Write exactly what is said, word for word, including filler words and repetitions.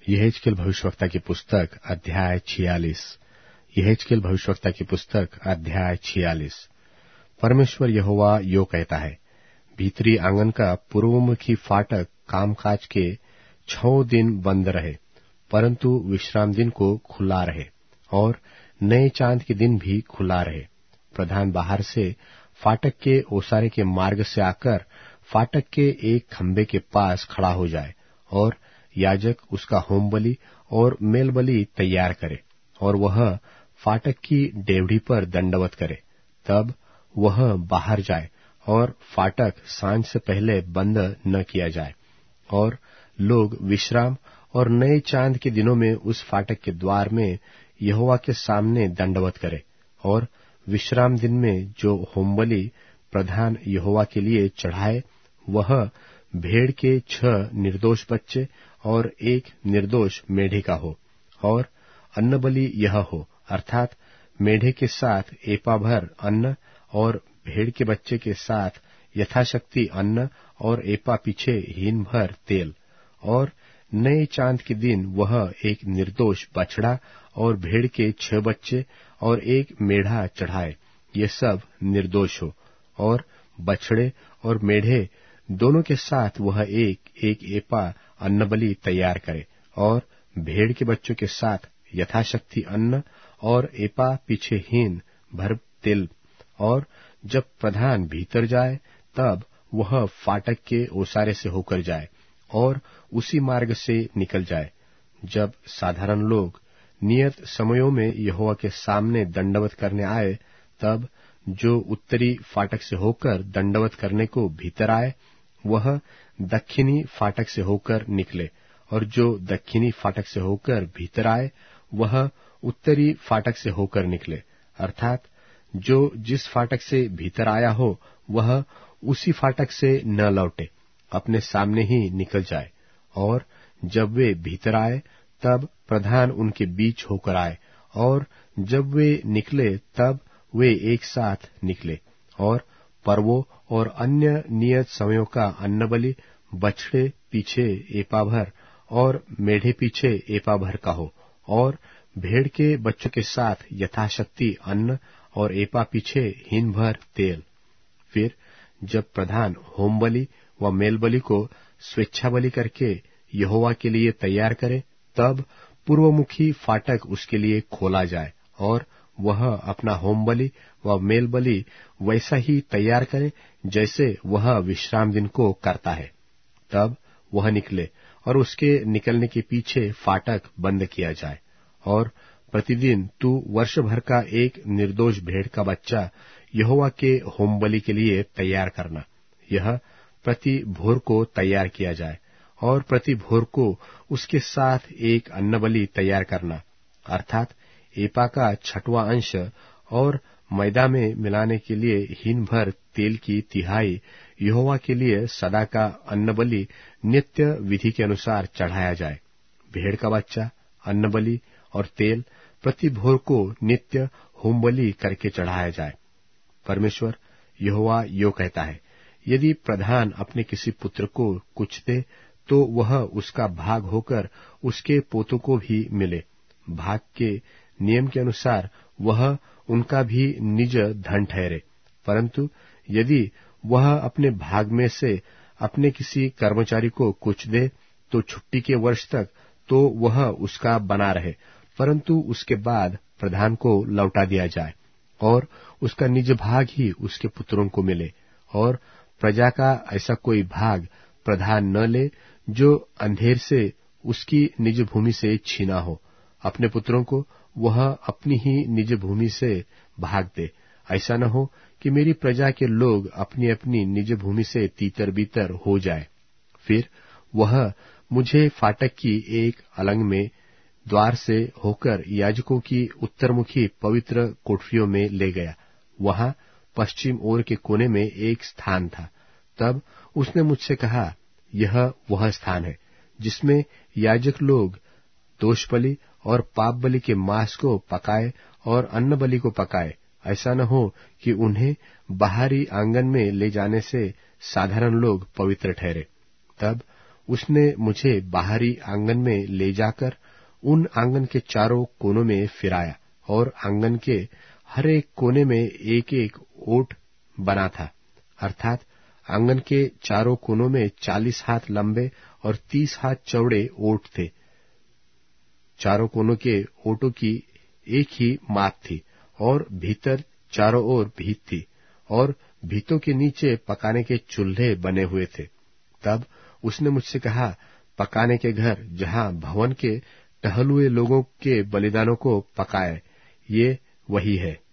यहेजकेल भविष्यवक्ता की पुस्तक अध्याय छियालीस। यहेजकेल भविष्यवक्ता की पुस्तक अध्याय छियालीस। परमेश्वर यहोवा यो कहता है, भीतरी आंगन का पूर्वमुखी फाटक कामकाज के छौ दिन बंद रहे, परंतु विश्राम दिन को खुला रहे, और नए चांद के दिन भी खुला रहे। प्रधान बाहर से फाटक के ओसारे के मार्ग से आकर फाटक के एक खंबे के पास खड़ा हो जाए, और याजक उसका होमबलि और मेलबलि तैयार करे, और वह फाटक की डेवढ़ी पर दंडवत करे। तब वह बाहर जाए, और फाटक सांझ से पहले बंद न किया जाए, और लोग विश्राम और नए चांद के दिनों में उस फाटक के द्वार में यहोवा के सामने दंडवत करे। और विश्राम दिन में जो होमबलि प्रधान यहोवा के लिए चढ़ाए, वह भेड़ के छह निर्दोष बच्चे और एक निर्दोष मेढ़े का हो। और अन्नबलि यह हो, अर्थात मेढ़े के साथ एपा भर अन्न और भेड़ के बच्चे के साथ यथाशक्ति अन्न और एपा पीछे हीन भर तेल। और नए चांद के दिन वह एक निर्दोष बछड़ा और भेड़ के छह बच्चे और एक मेढ़ा चढ़ाए, ये सब निर्दोष हो। और बछड़े और मेढ़े दोनों के साथ वह एक एक एपा अन्नबलि तैयार करे, और भेड़ के बच्चों के साथ यथाशक्ति अन्न और एपा पीछे हीन भर तेल। और जब प्रधान भीतर जाए, तब वह फाटक के ओसारे से होकर जाए और उसी मार्ग से निकल जाए। जब साधारण लोग नियत समयों में यहोवा के सामने दंडवत करने आए, तब जो उत्तरी फाटक से होकर दंडवत करने को भीतर आए, वह दक्षिणी फाटक से होकर निकले, और जो दक्षिणी फाटक से होकर भीतर आए, वह उत्तरी फाटक से होकर निकले। अर्थात जो जिस फाटक से भीतर आया हो, वह उसी फाटक से न लौटे, अपने सामने ही निकल जाए। और जब वे भीतर आए, तब प्रधान उनके बीच होकर आए, और जब वे निकले, तब वे एक साथ निकले। और पर्वों और अन्य नियत समयों का अन्नबलि बछड़े पीछे एपा भर और मेढ़े पीछे एपा भर का हो, और भेड़ के बच्चों के साथ यथाशक्ति अन्न और एपा पीछे हीन भर तेल। फिर जब प्रधान होमबलि व मेलबलि को स्वेच्छा बलि करके यहोवा के लिए तैयार करे, तब पूर्वमुखी फाटक उसके लिए खोला जाए, और वह अपना होमबलि व मेलबलि वैसा ही तैयार करे जैसे वह विश्राम दिन को करता है। तब वह निकले, और उसके निकलने के पीछे फाटक बंद किया जाए। और प्रतिदिन तू वर्ष भर का एक निर्दोष भेड़ का बच्चा यहोवा के होमबलि के लिए तैयार करना। यह प्रति भोर को तैयार किया जाए, और प्रति भोर को उसके साथ एक अन्नबलि तैयार करना, अर्थात एपा का छठवां अंश, और मैदा में मिलाने के लिए हीन भर तेल की तिहाई यहोवा के लिए सदा का अन्नबलि नित्य विधि के अनुसार चढ़ाया जाए। भेड़ का बच्चा, अन्नबलि और तेल प्रति भोर को नित्य होमबलि करके चढ़ाया जाए। परमेश्वर यहोवा यो कहता है, यदि प्रधान अपने किसी पुत्र को कुछ दे, तो वह उसका भाग होकर उसके पोतों को भी मिले। भाग के नियम के अनुसार वह उनका भी निज धन ठहरे। परंतु यदि वह अपने भाग में से अपने किसी कर्मचारी को कुछ दे, तो छुट्टी के वर्ष तक तो वह उसका बना रहे, परंतु उसके बाद प्रधान को लौटा दिया जाए, और उसका निज भाग ही उसके पुत्रों को मिले। और प्रजा का ऐसा कोई भाग प्रधान न ले जो अंधेर से उसकी निज भूमि से छीना हो। अपने पुत्रों को वह अपनी ही निज भूमि से भाग दे। ऐसा न हो कि मेरी प्रजा के लोग अपनी अपनी निज भूमि से तीतर बीतर हो जाए। फिर वह मुझे फाटक की एक अलंग में द्वार से होकर याजकों की उत्तरमुखी पवित्र कोठरियों में ले गया। वहां पश्चिम ओर के कोने में एक स्थान था। तब उसने मुझसे कहा, यह वह स्थान है जिसमें याजक लोग दोषबलि और पाप बलि के मांस को पकाए और अन्न बलि को पकाए। ऐसा न हो कि उन्हें बाहरी आंगन में ले जाने से साधारण लोग पवित्र ठहरे। तब उसने मुझे बाहरी आंगन में ले जाकर उन आंगन के चारों कोनों में फिराया, और आंगन के हर एक कोने में एक एक ओट बना था, अर्थात आंगन के चारों कोनों में चालीस हाथ लंबे और तीस हाथ चौड़े ओट थे। चारों कोनों के ओटों की एक ही माप थी, और भीतर चारों ओर भीत थी, और भीतों के नीचे पकाने के चूल्हे बने हुए थे। तब उसने मुझसे कहा, पकाने के घर जहां भवन के टहलुए लोगों के बलिदानों को पकाए, ये वही है।